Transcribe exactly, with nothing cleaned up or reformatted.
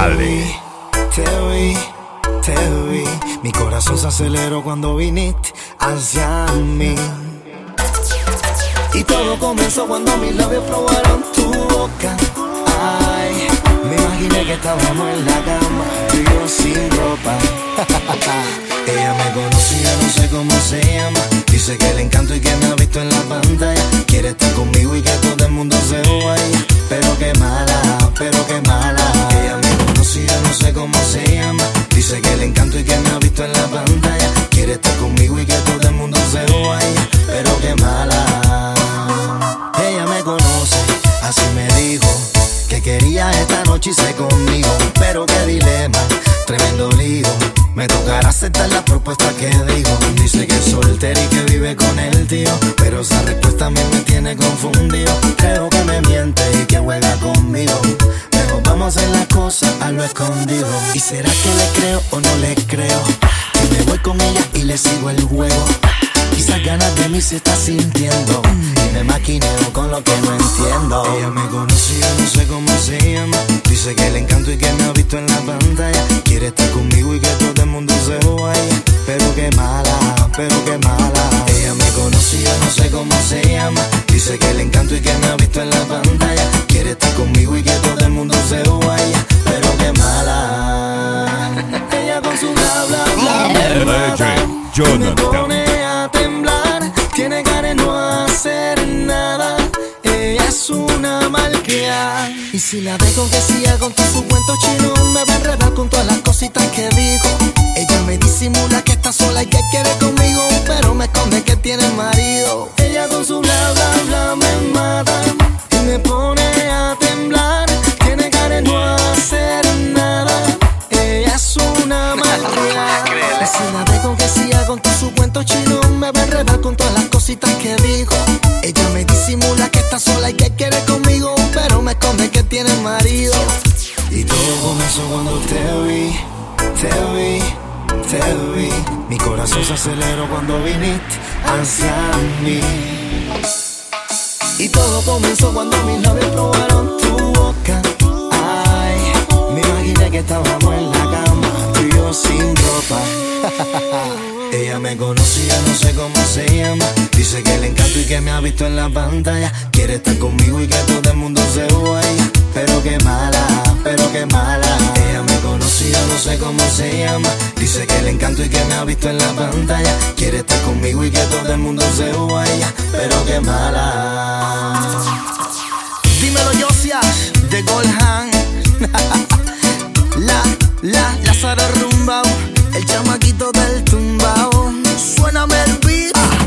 Dale. Te vi, te vi, mi corazón se aceleró cuando viniste hacia mí. Y todo comenzó cuando mis labios probaron tu boca. Ay, me imaginé que estábamos en la cama, tú y yo sin ropa. Ella me conocía, no sé cómo se llama. Dice que le encanto y que me ha visto en la pantalla. Quiere estar conmigo y que todo el mundo se vaya. Pero qué mala, pero qué mala. Ella me conocía, no sé cómo se llama. Dice que le encanto y que me ha visto en la pantalla. Quiere estar conmigo y que todo el mundo se vaya. Pero qué mala. Ella me conoce, así me dijo que quería esta noche irse conmigo. Pero qué dilema, tremendo lío. Me tocará aceptar la propuesta que digo. Dice que es soltera y que vive con el tío, pero esa respuesta a mí me tiene confundido. Creo que me miente y que juega conmigo. Mejor vamos a hacer las cosas a lo escondido. ¿Y será que le creo o no le creo? Que me voy con ella y le sigo el juego. Quizás ganas de mí se está sintiendo y me maquineo con lo que no entiendo. Ella me conocía, no sé cómo se llama. Dice que le encanto y que me ha visto en la pantalla. Quiere estar conmigo y que todo el mundo se vaya. Pero qué mala, pero qué mala. Ella me conocía, no sé cómo se llama. Dice que le encanto y que me ha visto en la pantalla. Quiere estar conmigo y que todo el mundo se vaya. Pero qué mala. Ella con su bla bla bla me mata, me pone a temblar. Tiene cara de no hacer nada. Ella es una malcriada. Y si la dejo que siga con todo su cuento chino, me va a enredar con todas las cositas que dijo. Ella me disimula que está sola y que quiere conmigo, pero me esconde que tiene marido. Ella con su bla bla bla me mata y me pone a temblar. Tiene cara de no hacer nada. Ella es una malcriada. Y si la dejo que siga con todo su cuento chino, me va a enredar con todas las cositas que dijo. Ella me disimula que está sola y que quiere conmigo, pero me esconde que tiene marido. Y todo comenzó cuando te vi, te vi, te vi. Mi corazón se aceleró cuando viniste hacia mí. Y todo comenzó cuando mis labios probaron tu boca. Ay, me imaginé que estábamos en la cama, tú y yo sin ropa. Ella me conocía, no sé cómo se llama. Dice que le encanto y que me ha visto en la pantalla. Quiere estar conmigo y que todo el mundo se vaya. Pero qué mala, pero qué mala. Ella me conocía, no sé cómo se llama. Dice que le encanto y que me ha visto en la pantalla. Quiere estar conmigo y que todo el mundo se vaya. Pero qué mala. Dímelo, Josias, de Goldhand. La, la, la Sara Rumbao, el chamaquito del tumbao. Suéname el beat.